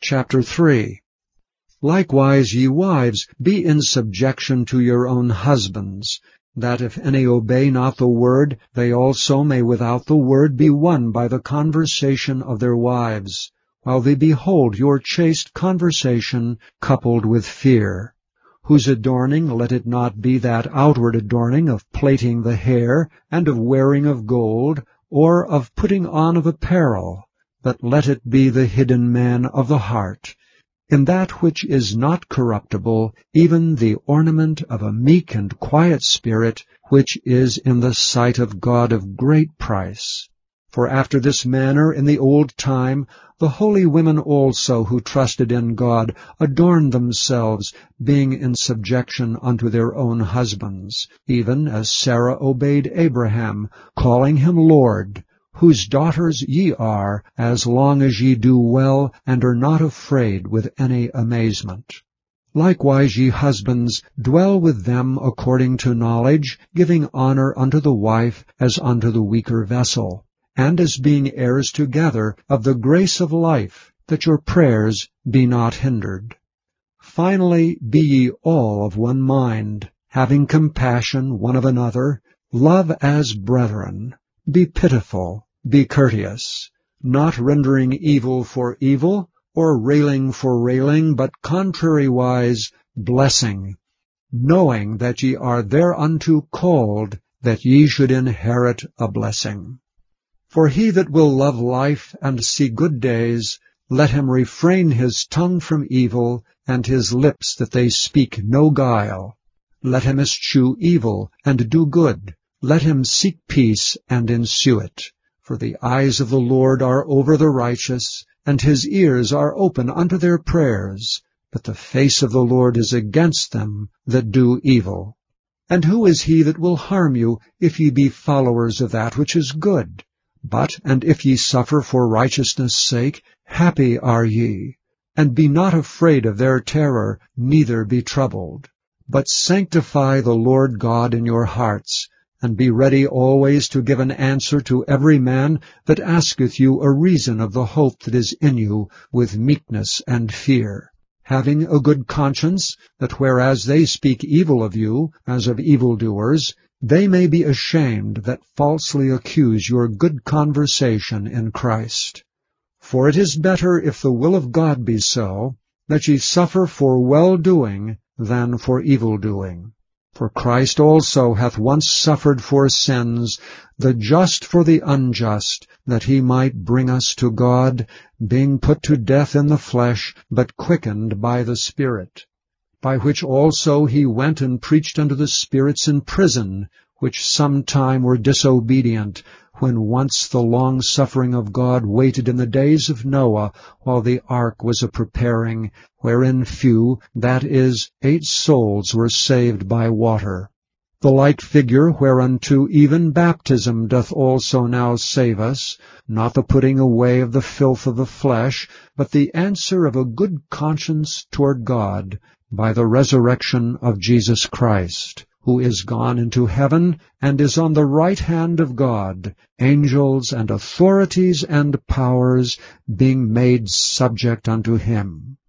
Chapter 3. Likewise, ye wives, be in subjection to your own husbands, that if any obey not the word, they also may without the word be won by the conversation of their wives, while they behold your chaste conversation coupled with fear, whose adorning let it not be that outward adorning of plaiting the hair, and of wearing of gold, or of putting on of apparel, but let it be the hidden man of the heart, in that which is not corruptible, even the ornament of a meek and quiet spirit, which is in the sight of God of great price. For after this manner in the old time the holy women also who trusted in God adorned themselves, being in subjection unto their own husbands, even as Sarah obeyed Abraham, calling him Lord, whose daughters ye are, as long as ye do well, and are not afraid with any amazement. Likewise, ye husbands, dwell with them according to knowledge, giving honor unto the wife as unto the weaker vessel, and as being heirs together of the grace of life, that your prayers be not hindered. Finally, be ye all of one mind, having compassion one of another, love as brethren. Be pitiful, be courteous, not rendering evil for evil, or railing for railing, but contrariwise blessing, knowing that ye are thereunto called, that ye should inherit a blessing. For he that will love life and see good days, let him refrain his tongue from evil, and his lips that they speak no guile. Let him eschew evil, and do good. Let him seek peace, and ensue it. For the eyes of the Lord are over the righteous, and his ears are open unto their prayers. But the face of the Lord is against them that do evil. And who is he that will harm you, if ye be followers of that which is good? But, and if ye suffer for righteousness' sake, happy are ye. And be not afraid of their terror, neither be troubled. But sanctify the Lord God in your hearts, and be ready always to give an answer to every man that asketh you a reason of the hope that is in you, with meekness and fear, having a good conscience, that whereas they speak evil of you, as of evildoers, they may be ashamed that falsely accuse your good conversation in Christ. For it is better, if the will of God be so, that ye suffer for well-doing than for evil-doing. For Christ also hath once suffered for sins, the just for the unjust, that he might bring us to God, being put to death in the flesh, but quickened by the Spirit. By which also he went and preached unto the spirits in prison, which sometime were disobedient, when once the long-suffering of God waited in the days of Noah, while the ark was a-preparing, wherein few, that is, 8 souls, were saved by water. The like figure whereunto even baptism doth also now save us, not the putting away of the filth of the flesh, but the answer of a good conscience toward God, by the resurrection of Jesus Christ, who is gone into heaven, and is on the right hand of God, angels and authorities and powers being made subject unto him.